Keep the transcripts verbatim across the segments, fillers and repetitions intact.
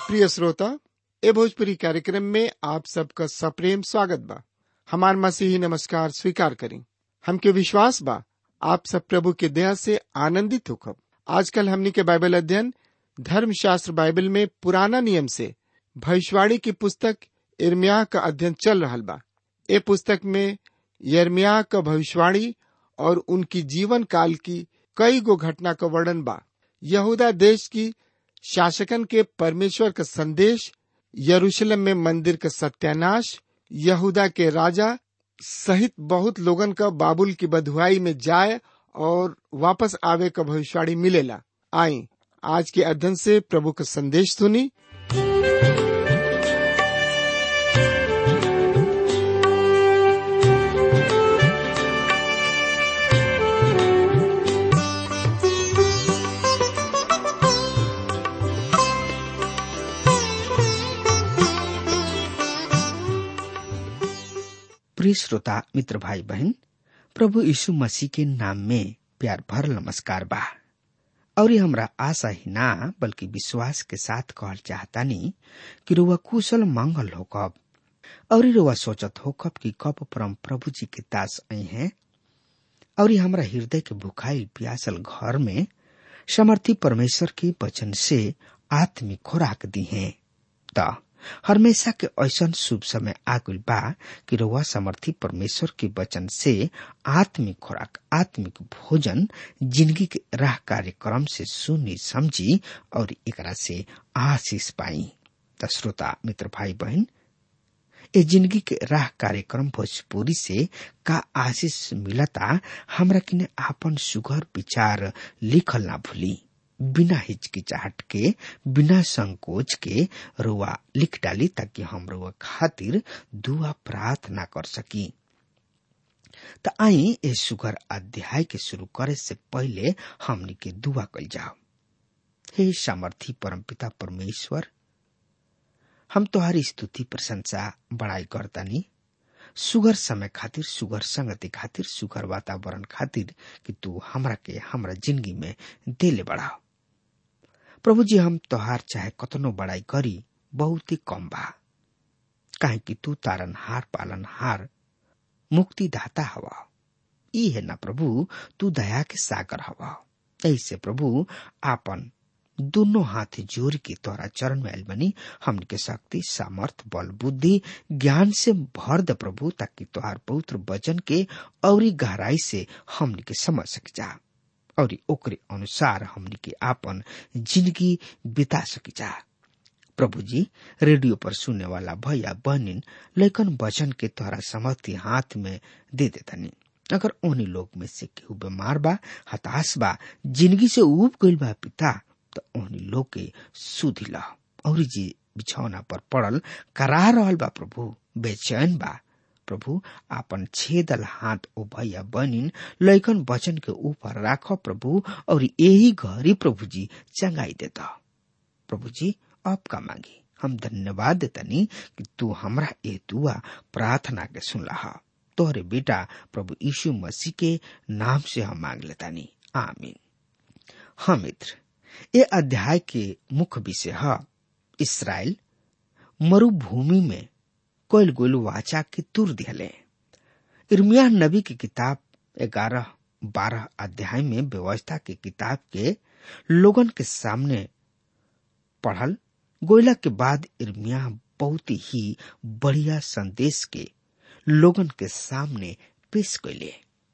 प्रिय श्रोता, ए भोजपुरी कार्यक्रम में आप सबका सप्रेम स्वागत बा। हमार मसीही नमस्कार स्वीकार करें। हमके विश्वास बा आप सब प्रभु के दया से आनंदित होकर आजकल हमनी के बाइबल अध्ययन धर्मशास्त्र बाइबल में पुराना नियम से भविष्यवाणी की पुस्तक यिर्मयाह का अध्ययन चल रहा बा। ए पुस्तक में यिर्मयाह का भविष्यवाणी और उनकी जीवन काल की कई गो घटना का वर्णन बा। यहूदा देश की शासकन के परमेश्वर का संदेश, यरूशलेम में मंदिर का सत्यानाश, यहूदा के राजा सहित बहुत लोगन का बाबुल की बधुआई में जाए और वापस आवे का भविष्यवाणी मिलेला। आई आज के अध्ययन से प्रभु का संदेश सुनी। प्रिय श्रोता मित्र भाई बहन, प्रभु यीशु मसीह के नाम में प्यार भर नमस्कार बा। और ये हमरा आशा ही ना बल्कि विश्वास के साथ कहल चाहतानी कि रुआ कुशल मंगल हो कब और रुआ सोचत हो कब कि कब परम प्रभु जी के दास आई हैं और हमरा हृदय के भुखाई प्यासल घर में समर्थी परमेश्वर के वचन से आत्मिक खुराक दी है। ता हमेशा के ऐसन शुभ समय आगुल बा कि रउआ समर्थी परमेश्वर के वचन से आत्मिक खुराक, आत्मिक भोजन जिंदगी के राह कार्यक्रम से सुनी समझी और एकरा से आशीष पाई। त श्रोता मित्र भाई बहन, ए जिंदगी के राह कार्यक्रम भोजपुरी से का आशीष मिलता, हमरा किने आपन सुघर विचार लिखल ना भूली। बिना हिचकिचाहट के, बिना संकोच के रुआ लिख डाली ताकि हम रुआ खातिर दुआ प्रार्थना कर सकी। त आई ए सुगर अध्याय के शुरू करे से पहले हमनी के दुआ कल जाओ। हे सामर्थी परमपिता परमेश्वर, हम तोहारी स्तुति प्रशंसा बड़ाई करतानी सुगर समय खातिर, सुगर संगति खातिर, सुगर वातावरण खातिर कि तू हमरा के हमरा जिंदगी में देले बढ़ाओ। प्रभु जी, हम तोहार चाहे कतनो बड़ाई करी बहुत ही कम बा, काहे कि तू तारनहार, पालनहार, मुक्तिदाता हवा। ई है ना प्रभु, तू दया के सागर हवा। ऐसे प्रभु आपन दोनों हाथ जोड़ के तोरा चरण में आइल बनी। हमन के शक्ति, सामर्थ, बल, बुद्धि, ज्ञान से भर दे प्रभु, ताकि तोहार पवित्र वचन के औरी गहराई से हमन के समझ सक जा और ओकरे अनुसार हमनी के आपन जिंदगी बिता सकी जा। प्रभु जी, रेडियो पर सुनने वाला भैया बहनिन लेकिन वचन के तोहरा समर्थी हाथ में दे देतनी। अगर उन्हीं लोग में से केहू बीमार बा, हताश बा, जिंदगी से ऊब गइल बा पिता, तो उन्हीं लोग के सुधी ला। और जी बिछौना पर पड़ल करा रहल बा प्रभु, बेचैन बा प्रभु, आपन छेदल हाथ ओ भैया बनिन लैकन वचन के ऊपर राखो प्रभु, और यही घड़ी प्रभु जी चंगाई देता। प्रभु जी आपका मांगी हम धन्यवाद देतनी कि तू हमरा ए दुआ प्रार्थना के सुनला। तोहरे बेटा प्रभु यीशु मसीह के नाम से हम मांग लेतानी, आमीन। हाँ मित्र, ये अध्याय के मुख्य विषय है इस्राएल मरुभूमि में कोयल गोल वाचा के तुर दिहले। यिर्मयाह नबी की किताब ग्यारह बारह अध्याय में व्यवस्था की किताब के लोगन के सामने पढ़ल गोयला के बाद यिर्मयाह बहुत ही बढ़िया संदेश के लोगन के सामने पेश कैले।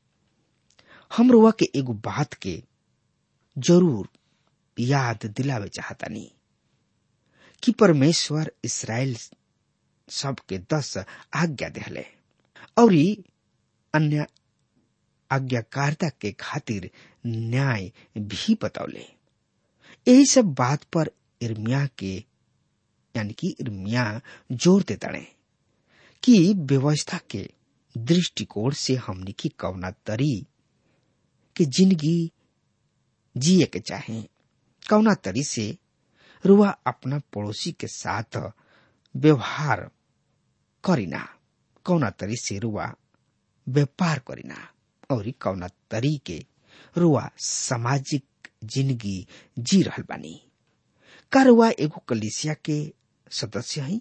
हम रुआ के एगो बात के जरूर याद दिलावे चाहतानी कि परमेश्वर इस्राएल सबके दस आज्ञा देहले और अन्य आज्ञाकारिता के खातिर न्याय भी बतौले। यही सब बात पर यिर्मयाह के यानी कि यिर्मयाह जोर देताड़े कि व्यवस्था के दृष्टिकोण से हमनी की कवना तरी के जिंदगी जिए के चाहे, कवना तरी से रुआ अपना पड़ोसी के साथ व्यवहार करीना, कौना तरी से रुआ व्यापार करीना और कौना तरीके रुआ सामाजिक जिंदगी जी रहल बानी। का रउआ एगो कलीसिया के सदस्य है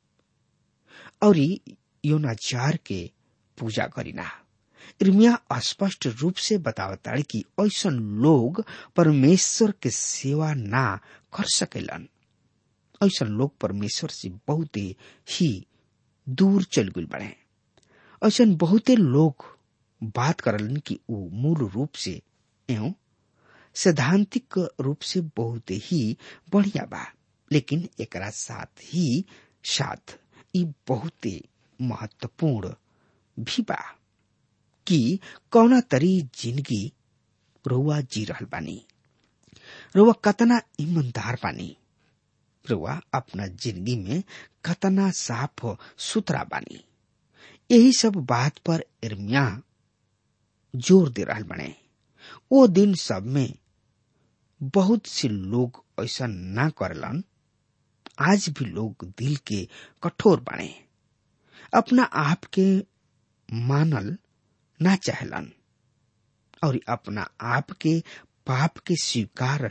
और योनाचार के पूजा करीना। इर्मिया स्पष्ट रूप से बतावता कि ऐसा लोग परमेश्वर के सेवा ना कर सकेलन। ऐसा लोग परमेश्वर से बहुत ही दूर चल गए बड़े। ऐसा बहुते लोग बात करलन कि वो मूल रूप से एवं सैद्धांतिक रूप से बहुत ही बढ़िया बा, लेकिन एकरा साथ ही साथ ये बहुत महत्वपूर्ण भी बा कि कौना तरी जिंदगी रउआ जी रहल बानी, रउआ कतना ईमानदार बानी, रउआ अपना जिंदगी में कतना साफ सुथरा बानी। यही सब बात पर इर्मिया जोर दे रहल बने। वो दिन सब में बहुत से लोग ऐसा ना करलन। आज भी लोग दिल के कठोर बने, अपना आप के मानल ना चाहलन और अपना आप के पाप के स्वीकार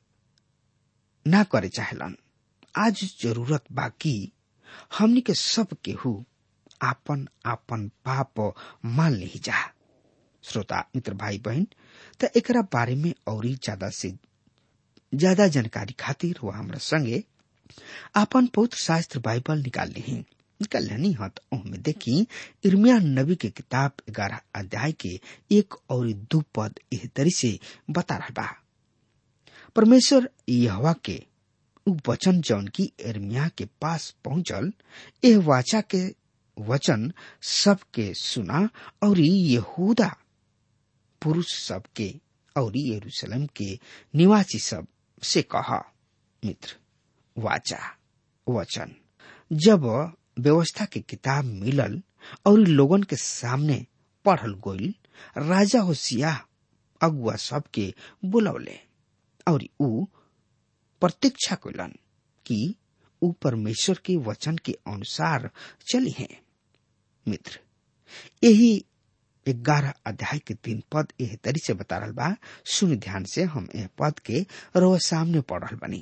ना करे चाहलन। आज जरूरत बाकी हमनी के सब केहू आपन आपन पाप मान नहीं जा। श्रोता मित्र भाई बहन, त एकरा बारे में और ज्यादा से ज्यादा जानकारी खातिर वो हमरा संगे आपन पवित्र शास्त्र बाइबल निकाल ली हैं। निकाल लेनी हत में देखी इर्मिया नबी के किताब ग्यारह अध्याय के एक और दो पद इस तरी से बता रहा बा। परमेश्वर यहोवा के उ वचन जौन की इर्मिया के पास पहुंचल, यह वाचा के वचन सबके सुना और यहूदा पुरुष सबके और यरूशलेम के निवासी सब से कहा। मित्र, वाचा वचन जब व्यवस्था के किताब मिलल और लोगन के सामने पढ़ल गोइल, राजा होशियाह अगुआ सबके बुलौले और ऊ प्रतीक्षा कइलन कि ऊ परमेश्वर के वचन के अनुसार चली हैं। मित्र, यही ग्यारह अध्याय के तीन पद एह तरी से बता रहल बा। सुन ध्यान से, हम यह पद के रोज सामने पढ़ रहल बनी।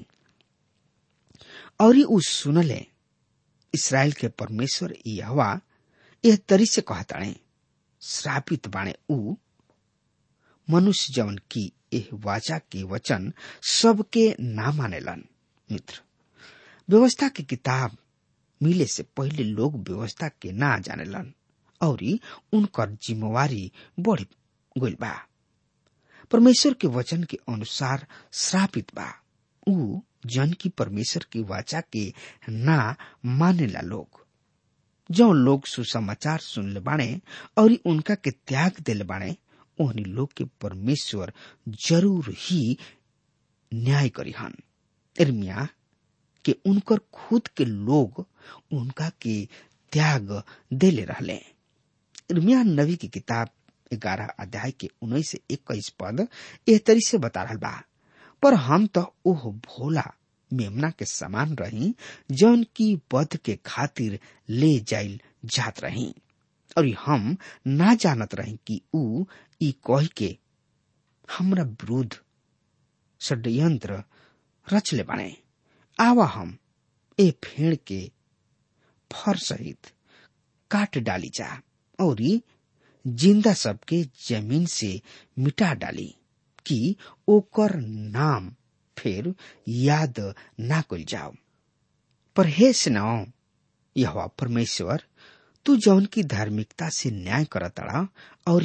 और ऊ सुनले, इस्राएल के परमेश्वर यहोवा यह तरी से कहताणे, श्रापित बाणे ऊ मनुष्य जवन की एह वाचा के वचन सबके ना मानेलन। मित्र, व्यवस्था की किताब मिले से पहले लोग व्यवस्था के ना जानेलन और उनकर जिम्मेवारी बढ़ गइल बा। परमेश्वर के वचन के अनुसार श्रापित बा ऊ जन की परमेश्वर की वाचा के ना मानेला लोग। जो लोग सुसमाचार सुनले बाणे और उनका के त्याग दिले बाणे, उन्हीं लोग के परमेश्वर जरूर ही न्याय करिहन। इर्मिया के उनकर खुद के लोग उनका के त्याग देले रहले। इर्मिया नबी की किताब ग्यारह अध्याय के उन्नीस से इक्कीस पद एह तरी से बता रहल बा। पर हम तो ओह भोला मेमना के समान रही जौन की वध के खातिर ले जाइल जात रही, और हम ना जानत रही कि ऊ ई कह के हमरा विरुद्ध षड्यंत्र रचले बने। आवा हम ए फेड़ के फर सहित काट डाली जा और जिंदा सबके जमीन से मिटा डाली कि ओकर नाम फिर याद ना कइल जाओ। पर हे सेनाओं यहोवा परमेश्वर, तू जौन की धार्मिकता से न्याय करतड़ा और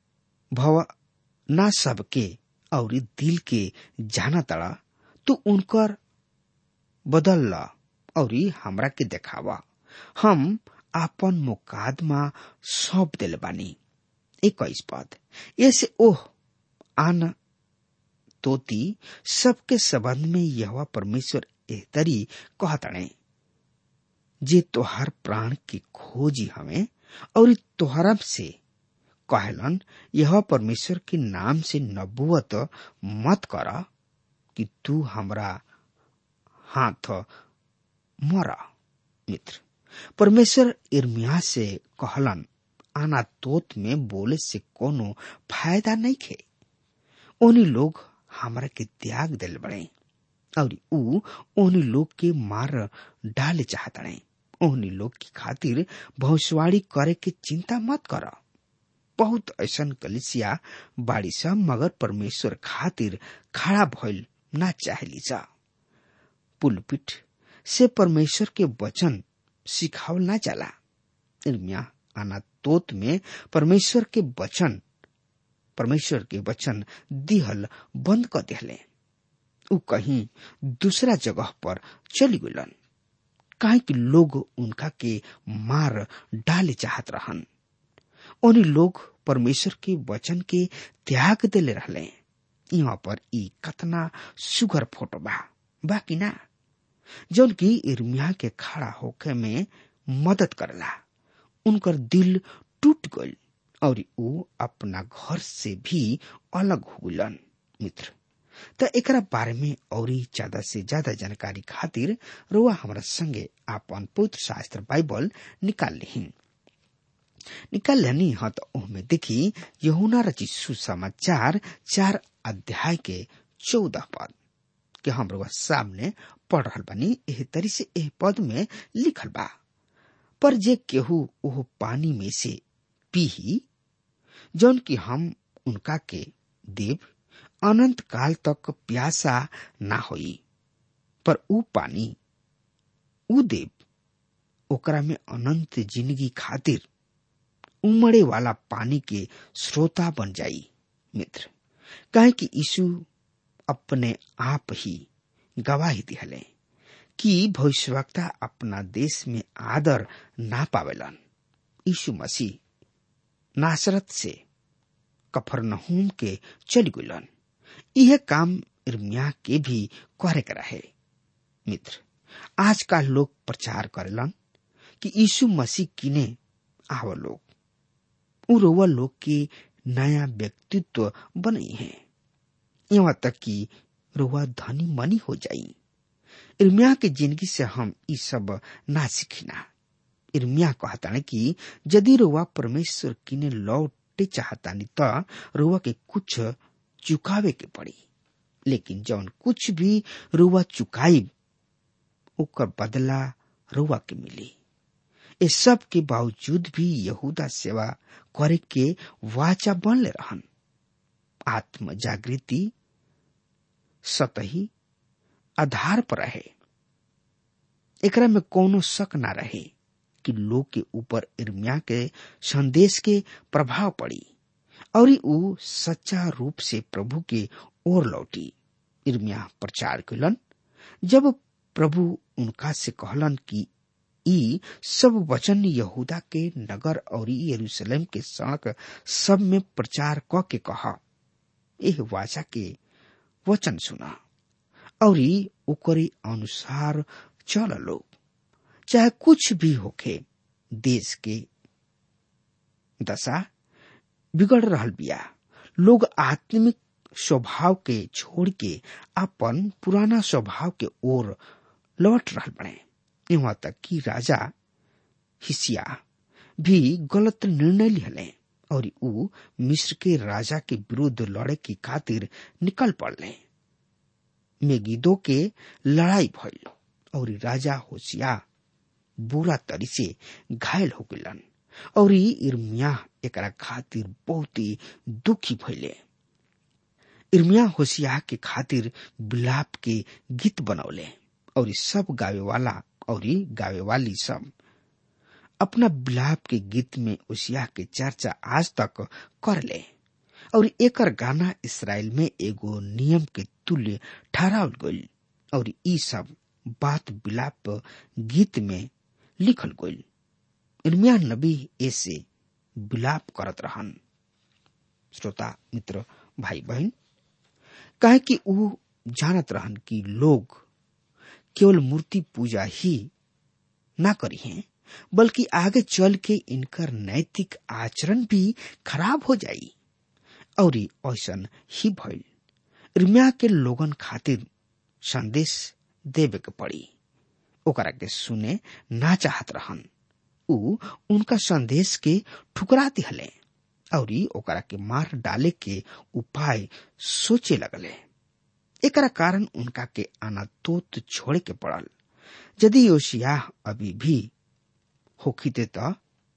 भवना सबके और दिल के जानतड़ा, तू उनकर बदल ला और हमरा के देखावा। हम आपन मुकादमा सौंप दिल बानी। इक्कीस पद, ऐसे ओह आन तोती सबके संबंध में यहोवा परमेश्वर एहतरी कहतणे, जे तोहार प्राण की खोजी हमें और तोहरा से कहलन, यहोवा परमेश्वर के नाम से नबुवत मत करा कि तू हमरा हाथ मरा। मित्र, परमेश्वर इर्मिया से कहलन, आना तोत में बोले से कोनो फायदा नहीं खे। उन्हीं लोग हमरा के त्याग दिल बड़े और ऊ ओहनी लोग के मार डाले चाहतड़े। ओहनी लोग की खातिर भविष्यवाणी करे के चिंता मत कर। बहुत ऐसन कलिसिया बाड़ी सा, मगर परमेश्वर खातिर खड़ा भइल ना चाहेली सा। पुलपिट से परमेश्वर के वचन सिखावल ना जाला। इर्मिया अनातोत में परमेश्वर के वचन परमेश्वर के वचन दिहल बंद कर दिहले। उ कहीं दूसरा जगह पर चली गलन, काहे कि लोग उनका के मार डाले चाहत रहन। उन्हीं लोग परमेश्वर के वचन के त्याग देले रहले। यहाँ पर ई कतना सुगर फोटो बा बाकी ना, जौन की इर्मिया के खड़ा होके में मदद करला। उनकर दिल टूट गल और ऊ अपना घर से भी अलग हो गलन। मित्र, त एकरा बारे में और ज्यादा से ज्यादा जानकारी खातिर रुआ हमारा संगे आपन पवित्र शास्त्र बाइबल निकाल लिहिन। निकाल लेनी हाँ तो ओहमें देखी यूहन्ना रचित सुसमाचार चार अध्याय के चौदह पद के हम रुआ सामने पढ़ रहल बानी। एह तरी से एह पद में लिखल बा, पर जे केहू ओह पानी में से पीही जौन कि हम उनका के देव, अनंत काल तक प्यासा ना होई, पर ऊ पानी ऊ देव ओकरा में अनंत जिंदगी खातिर उमड़े वाला पानी के श्रोता बन जाई। मित्र, काहे कि यीशु अपने आप ही गवाही दिहले कि भविष्यवक्ता अपना देश में आदर ना पावेलन। यीशु मसीह नासरत से कफरनहूम के चली गलन। यह काम इर्मिया के भी करे के रहे। मित्र, आज का लोग प्रचार करेलन कि यीशु मसीह किने आव लोग उरोवा लोग के नया व्यक्तित्व बनी है, यहाँ तक कि रोवा धनी मनी हो जाई। इर्मिया के जिंदगी से हम ई सब ना सीखिना। इर्मिया कहता कि यदि रोवा परमेश्वर किने लौटे चाहतानी त रोवा के कुछ चुकावे के पड़ी, लेकिन जौन कुछ भी रोवा चुकाई ओकर बदला रोवा के मिली। इस सब के बावजूद भी यहूदा सेवा करे के वाचा बनले रहन। आत्म जागृति सतही आधार पर रहे। एकरा में कोनो शक ना रहे कि लोग के ऊपर इर्मिया के संदेश के प्रभाव पड़ी और ऊ सच्चा रूप से प्रभु के ओर लौटी। इर्मिया प्रचार कलन जब प्रभु उनका से कहलन कि ई सब वचन यहूदा के नगर और यरूशलेम के सड़क सब में प्रचार क के कहा, एह वाचा के वचन सुना और ओकरे अनुसार चल लो। चाहे कुछ भी होखे, देश के दशा बिगड़ रहल बिया। लोग आत्मिक स्वभाव के छोड़ के अपन पुराना स्वभाव के ओर लौट रहल बने। यहाँ तक कि राजा हिसिया भी गलत निर्णय लिहले और ऊ मिस्र के राजा के विरुद्ध लड़े की खातिर निकल पड़ले। मेगिदो के लड़ाई भइल और राजा होशिया बुरा तरी से घायल हो गलन और इर्मिया एकरा खातिर बहुत ही दुखी भइले। इर्मिया होशिया के खातिर विलाप के गीत बनौले और सब गावे वाला और गावे वाली सब अपना विलाप के गीत में होशिया के चर्चा आज तक कर ले और एकर गाना इसराइल में एगो नियम के तुल्य ठहरावल गइल और ई सब बात विलाप गीत में लिखल गइल। इर्मिया नबी ऐसे विलाप करत रहन। श्रोता मित्र भाई बहन, काहे कि ऊ जानत रहन कि लोग केवल मूर्ति पूजा ही ना करी हैं, बल्कि आगे चल के इनकर नैतिक आचरण भी खराब हो जाई और ऐसन ही भइल। इर्मिया के लोगन खातिर संदेश देवे के पड़ी, ओकरा के सुने ना चाहत रहन। ऊ उनका संदेश के ठुकरा दिहले और ओकरा के मार डाले के उपाय सोचे लगले। एकरा कारण उनका के अनातोत छोड़े के पड़ल। यदि योशियाह अभी भी होखिते त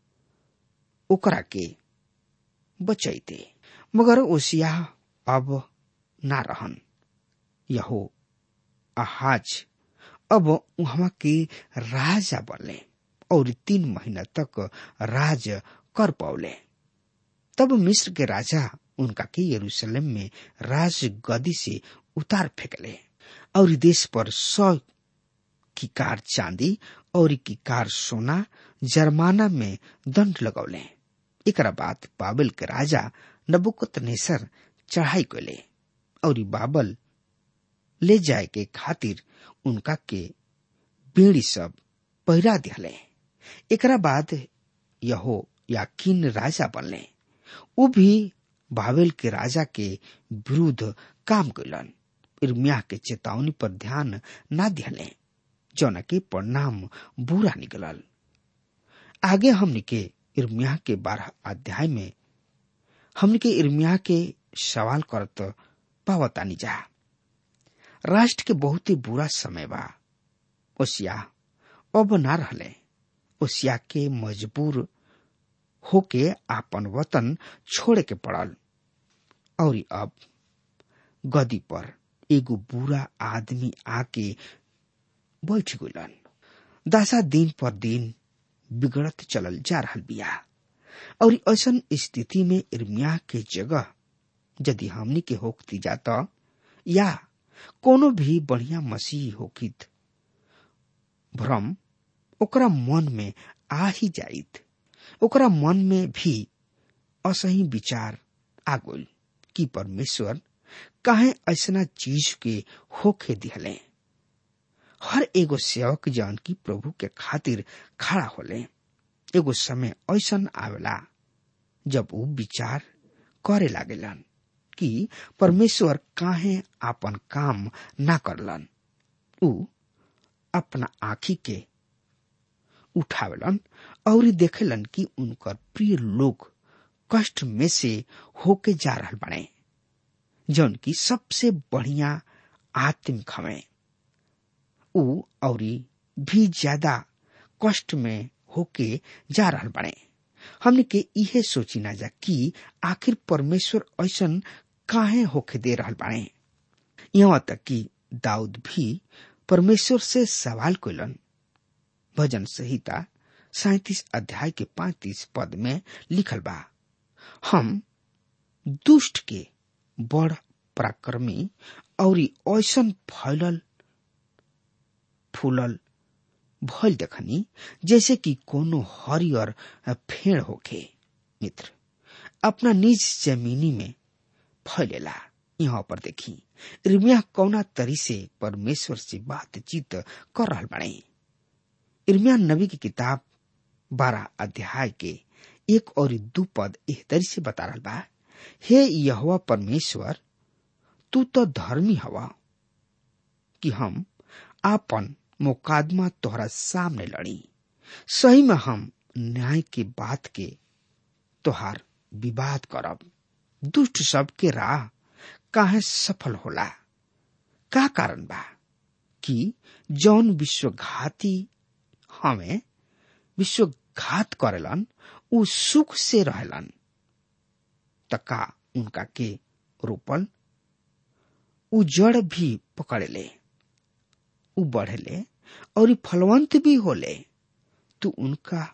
ओकरा के बचैते, मगर ओसियाह अब ना रहन। यहो आहाज अब वहां के राजा बनले और तीन महीना तक राज कर पौले। तब मिस्र के राजा उनका के यरूशलेम में राज गदी से उतार फेंकले और देश पर सौ किकार चांदी और किकार सोना जर्माना में दंड लगौले। एकरा बाद बाबेल के राजा नबुकदनेस्सर चढ़ाई कैले और बाबल ले जाए के खातिर उनका के बेड़ी सब पहिरा दिहले। एकरा बाद यहो याकीन राजा बनले। वो भी बाबेल के राजा के विरुद्ध काम कैलन। इर्मिया के चेतावनी पर ध्यान ना दिहले, जौना के परिणाम बुरा निकलल। आगे हमने के इर्मिया के बारह अध्याय में हमने के इर्मिया के सवाल करत पावतानी जा। राष्ट्र के बहुत ही बुरा समय बा। ओसिया अब ना रहले। ओसिया के मजबूर होके आपन वतन छोड़े के पड़ल और अब गदी पर एगो बुरा आदमी आके बैठ गइलन। दशा दिन पर दिन बिगड़त चलल जा रहल बिया और ऐसन स्थिति में इर्मिया के जगह यदि हमनी के होकती जाता या कोनो भी बढ़िया मसीह होकित, भ्रम ओकरा मन में आ ही जाइत। ओकरा मन में भी असही विचार आ गइल कि परमेश्वर काहे ऐसना चीज के होखे दिहले। हर एगो सेवक जन की प्रभु के खातिर खड़ा होले, एगो समय ऐसन आवेला जब वो विचार करे लागेलन कि परमेश्वर काहे आपन काम ना करलन। उ अपना आँखी के उठावेलन और देखेलन कि उनकर प्रिय लोग कष्ट में से होके जा रहल बने, जौन की सबसे बढ़िया आत्मिक हमें उ और भी ज्यादा कष्ट में होके जा रहल बने। हमने के इहे सोची ना जा कि आखिर परमेश्वर ऐसन काहे होके दे रहल बने। यहाँ तक कि दाऊद भी परमेश्वर से सवाल कइलन। भजन संहिता सैंतीस अध्याय के पैंतीस पद में लिखल बा, हम दुष्ट के बड़ पराक्रमी और ऐसन फैलल फूलल भइल देखनी जैसे कि कोनो हरियर फेड़ होखे। मित्र अपना निज जमीनी में फैलेला। यहाँ पर देखी इर्मिया कौना तरी से परमेश्वर से बातचीत कर रहल बने। इर्मिया नबी की किताब बारह अध्याय के एक और दो पद एह तरी से बता रहल बा, हे यहोवा परमेश्वर, तू तो धर्मी हवा कि हम आपन मुकदमा तोहरा सामने लड़ी। सही में हम न्याय के बात के तोहार विवाद करब। दुष्ट सब के राह काहे सफल होला? का कारण बा कि जौन विश्वघाती हमें विश्वघात करेलन उ सुख से रहेलन, तका उनका के रोपल उ जड़ भी पकड़ेले, उ बढ़ेले और फलवंत भी होले। तू उनका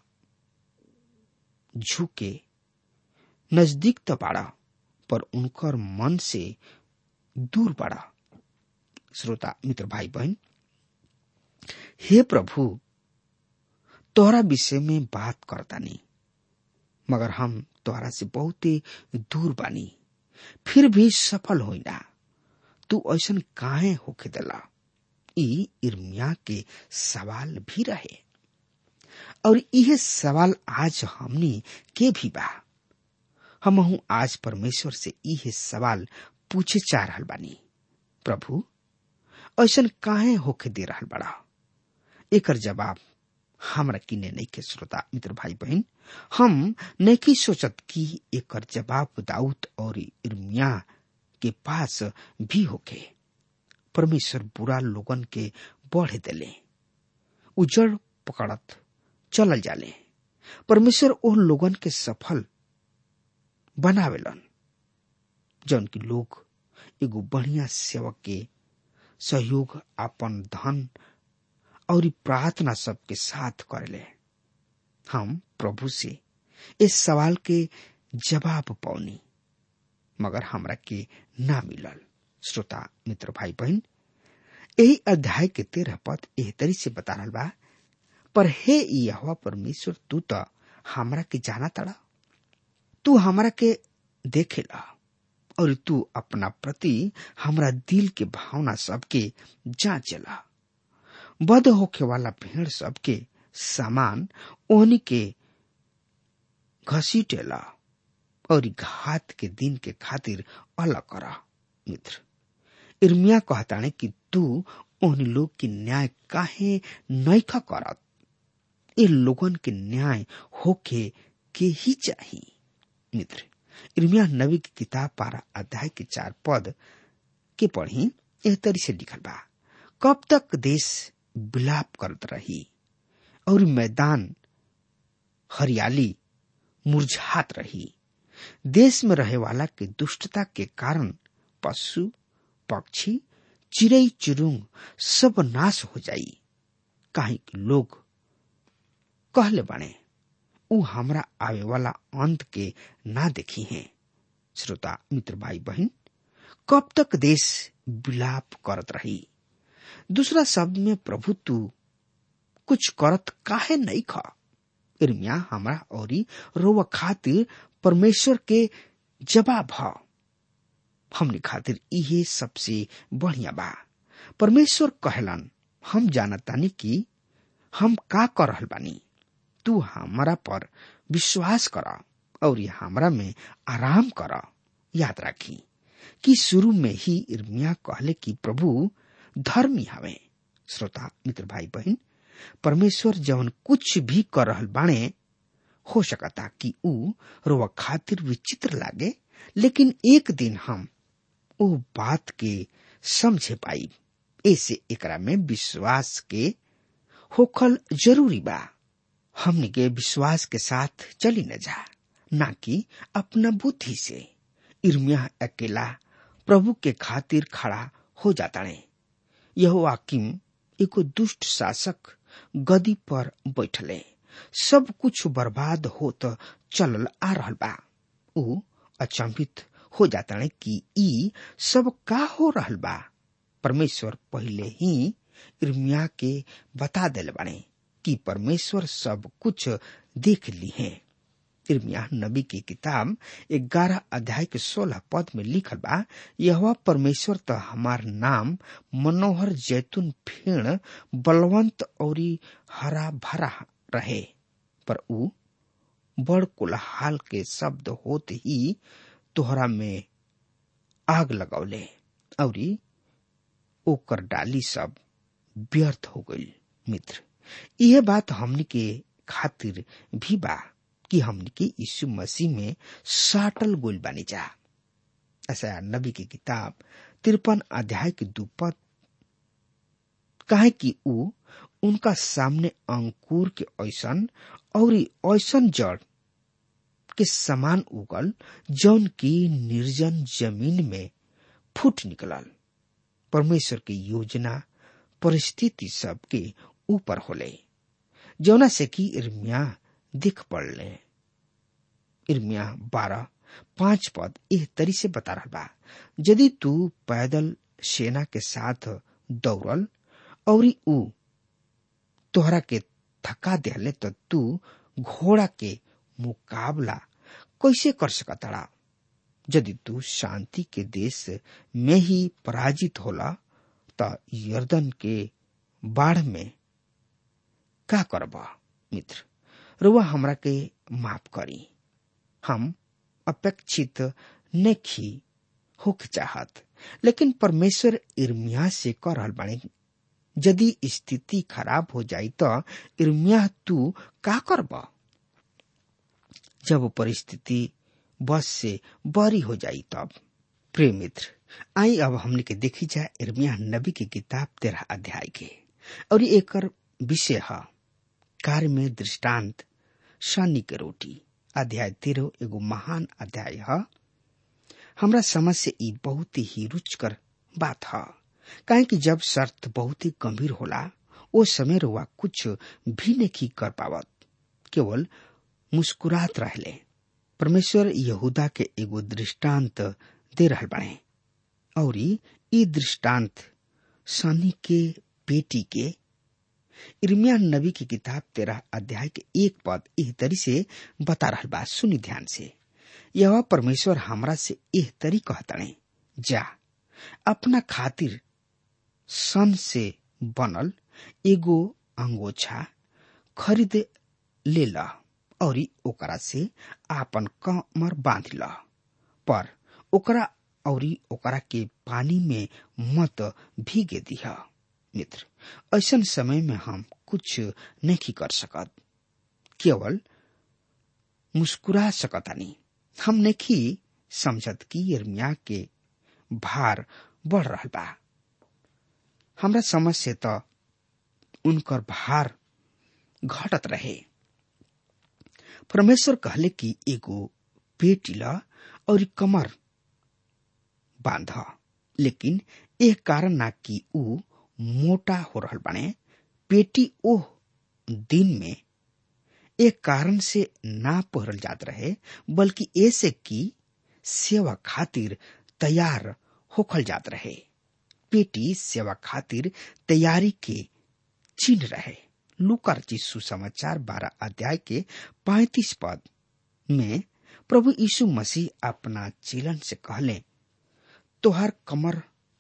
झुके नजदीक तो बाड़ा, पर उनकर मन से दूर बाड़ा। श्रोता मित्र भाई बहन, हे प्रभु, तोहरा विषय में बात करतानी, मगर हम तोहरा से बहुत ही दूर बानी, फिर भी सफल होइना। तू ऐसन काहे होके देला? ई इर्मिया के सवाल भी रहे और यह सवाल आज हमनी के भी बा। हमहू आज परमेश्वर से यह सवाल पूछे चाह रहल बानी, प्रभु ऐसन काहे होके दे रहल बड़ा? एकर जवाब हमरा किने नहीं के। श्रोता मित्र भाई बहन, हम नहीं सोचत कि एकर जवाब दाऊद और इर्मिया के पास भी होके। परमेश्वर बुरा लोगन के बढ़े देले, उजड़ पकड़त चलल जाले। परमेश्वर ओह लोगन के सफल बनावेलन जौन की लोग एगो बढ़िया सेवक के सहयोग अपन धन और प्रार्थना सबके साथ करेले। हम प्रभु से इस सवाल के जवाब पौनी मगर हमरा के ना मिलल। श्रोता मित्र भाई बहन, यही अध्याय के तेरह पद एह तरी से बता रहल बा, पर हे यहोवा परमेश्वर, तू तो हमरा के जाना तड़ा, तू हमरा के देखेला और तू अपना प्रति हमरा दिल के भावना सबके जांचेला। बद होखे वाला भेड़ सबके सामान ओहनी के घसीटेला और घात के दिन के खातिर अलग करा। मित्र, इर्मिया कहताने कि तू ओहनी लोग की न्याय काहे नइखा करत। ए लोगन के न्याय होके के ही चाहिए। मित्र, इर्मिया नबी की किताब बारह अध्याय के चार पद के पढ़ी, एह तरी से लिखल बा, कब तक देश विलाप करत रही और मैदान हरियाली मुरझात रही। देश में रहे वाला के दुष्टता के कारण पशु पक्षी चिड़ई चिरुंग सब नाश हो जाई। काहे कि लोग कहले बने उ हमरा आवे वाला अंत के ना देखी हैं। श्रोता मित्र भाई बहन, कब तक देश विलाप करत रही। दूसरा शब्द में प्रभु तू कुछ करत काहे नहीं खा। इर्मिया हमरा औरी रोवा खातिर परमेश्वर के जवाब ह। हमने खातिर इहे सबसे बढ़िया बा। परमेश्वर कहलन, हम जानतानी कि हम का कर रहल बानी, तू हमरा पर विश्वास करा और हमरा में आराम करा। याद राखी कि शुरू में ही इर्मिया कहले कि प्रभु धर्मी हवे। श्रोता मित्र भाई बहन, परमेश्वर जवन कुछ भी कर रहल बाणे, हो सकता कि ऊ रोवा खातिर विचित्र लागे, लेकिन एक दिन हम ओ बात के समझे पाई। ऐसे एकरा में विश्वास के होखल जरूरी बा। हमने के विश्वास के साथ चली न जा, ना कि अपना बुद्धि से। इर्मिया अकेला प्रभु के खातिर खड़ा हो जाता है। यहोयाकीम एको दुष्ट शासक गदी पर बैठले, सब कुछ बर्बाद होत चलल आ रहल बा। ऊ अचंभित हो जाता है कि ई सब का हो रहल बा। परमेश्वर पहले ही इर्मिया के बता देले बाने कि परमेश्वर सब कुछ देख ली है। इर्मिया नबी की किताब ग्यारह अध्याय के सोलह पद में लिखल बा, यहोवा परमेश्वर तो हमार नाम मनोहर जैतून फेण बलवंत और हरा भरा रहे, पर ऊ बड़ कोलाहल के शब्द होते ही तोहरा में आग लगौले और ओकर डाली सब व्यर्थ हो गई। मित्र, यह बात हमनी के खातिर भी बा कि हमनी के यीशु मसीह में साटल गोल बानी जा। ऐसा नबी की किताब तिरपन अध्याय के दो पद, काहे कि ऊ उनका सामने अंकुर के ऐसन और ऐसन जड़ के समान उगल जौन की निर्जन जमीन में फूट निकलल। परमेश्वर की योजना परिस्थिति सब के ऊपर होले, जौना से कि इर्मिया दिख पड़ले। इर्मिया बारह पांच पद एह तरी से बता रहा बा, यदि तू पैदल सेना के साथ दौड़ल और ऊ तोहरा के थका देले तो तू घोड़ा के मुकाबला कैसे कर सकता। यदि तू शांति के देश में ही पराजित होला तो यर्दन के बाढ़ में का करबा। मित्र, रुआ हमरा के माफ करी, हम अपेक्षित नहीं होके चाहत, लेकिन परमेश्वर इर्मिया से कह रहल बानी, यदि स्थिति खराब हो जाई तो इर्मिया तू का करबा। जब परिस्थिति बस से बरी हो जाई तब। प्रिय मित्र, आई अब हमने के देखी जाए यिर्मयाह नबी की किताब तेरह अध्याय के, और एक विषय है कार्य में दृष्टांत शनि के रोटी। अध्याय तेरह एगो महान अध्याय है। हमरा समझ से ई बहुत ही रुचकर बात है, काहे कि जब शर्त बहुत ही गंभीर होला ओ समय रुआ कुछ भी नहीं कर पावत, केवल मुस्कुरात रहले। परमेश्वर यहूदा के एगो दृष्टांत दे रहल बाड़े, और ई दृष्टांत सनी के बेटी के। यिर्मयाह नबी की किताब तेरह अध्याय के एक पद एह तरी से बता रहल बा। सुनी ध्यान से। यह परमेश्वर हमरा से एह तरी कहताणे, जा अपना खातिर सन से बनल एगो अंगोछा खरीद ले ला और ओकरा से आपन कमर बांध ला, पर ओकरा और ओकरा के पानी में मत भीगे दिया। मित्र, ऐसन समय में हम कुछ नहीं कर सकत, केवल मुस्कुरा सकतानी। हम नहीं समझत कि यिर्मयाह के भार बढ़ रहा बा। हमरा समझ से तो उनकर भार घटत रहे। परमेश्वर कहले कि एगो पेटी ला और कमर बांध, लेकिन एह कारण ना कि ऊ मोटा हो रहल बने। पेटी ओह दिन में एक कारण से ना पहरल जात रहे, बल्कि ऐसे कि सेवा खातिर तैयार होखल जात रहे। पेटी सेवा खातिर तैयारी के चिन्ह रहे। लूका रचित सुसमाचार बारह अध्याय के पैंतीस पद में प्रभु यीशु मसीह अपना चेलन से कहले, तोहार कमर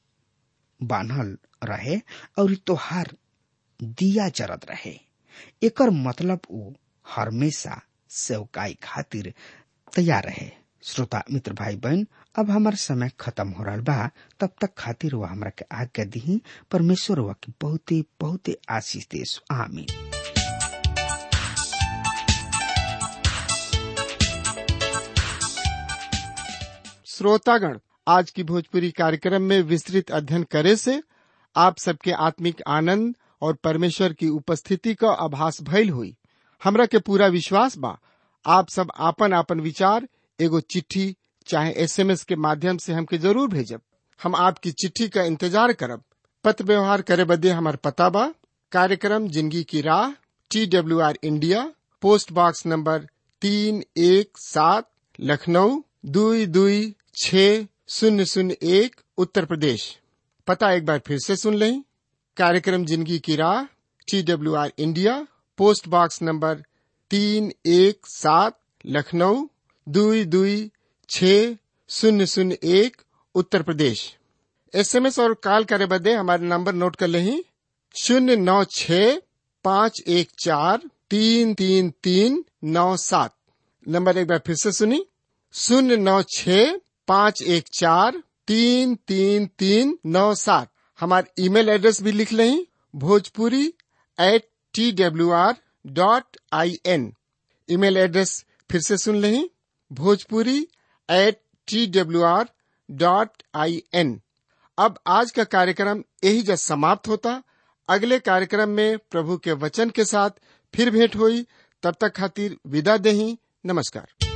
बांधल रहे और तोहार दिया जरत रहे। एकर मतलब ऊ हमेशा सेवकाई खातिर तैयार रहे। श्रोता मित्र भाई बहन, अब हमार समय खत्म हो रहा बा। तब तक खातिर वह हमरा के आज्ञा दी। परमेश्वर वह की बहुते बहुते आशीष देश। आमीन। श्रोतागण, आज की भोजपुरी कार्यक्रम में विस्तृत अध्ययन करे से आप सबके आत्मिक आनंद और परमेश्वर की उपस्थिति का आभास भइल हुई। हमरा के पूरा विश्वास बा आप सब आपन आपन विचार एगो चिट्ठी चाहे एसएमएस के माध्यम से हमके जरूर भेजब। हम आपकी चिट्ठी का इंतजार करब। पत्र व्यवहार करे बदे हमार पता बा कार्यक्रम जिंदगी की राह, T W R India, post box number तीन एक सात, लखनऊ दुई दुई छः शून्य शून्य एक, उत्तर प्रदेश। पता एक बार फिर से सुन लें। कार्यक्रम जिंदगी की राह, T W R India, post box number तीन एक सात, लखनऊ दुई दुई छः शून्य शून्य एक, उत्तर प्रदेश। एसएमएस और कॉल करे बदे हमारे नंबर नोट कर लें। शून्य नौ छः पाँच एक चार तीन तीन तीन नौ सात। नंबर एक बार फिर से सुनी, शून्य नौ छः पाँच एक चार तीन तीन तीन नौ सात। हमारे ईमेल एड्रेस भी लिख लें, Bhojpuri at T W R dot I N. Email address फिर से सुन लें, Bhojpuri at T W R dot I N. अब आज का कार्यक्रम यही जब समाप्त होता। अगले कार्यक्रम में प्रभु के वचन के साथ फिर भेंट हुई। तब तक खातिर विदा देही। नमस्कार।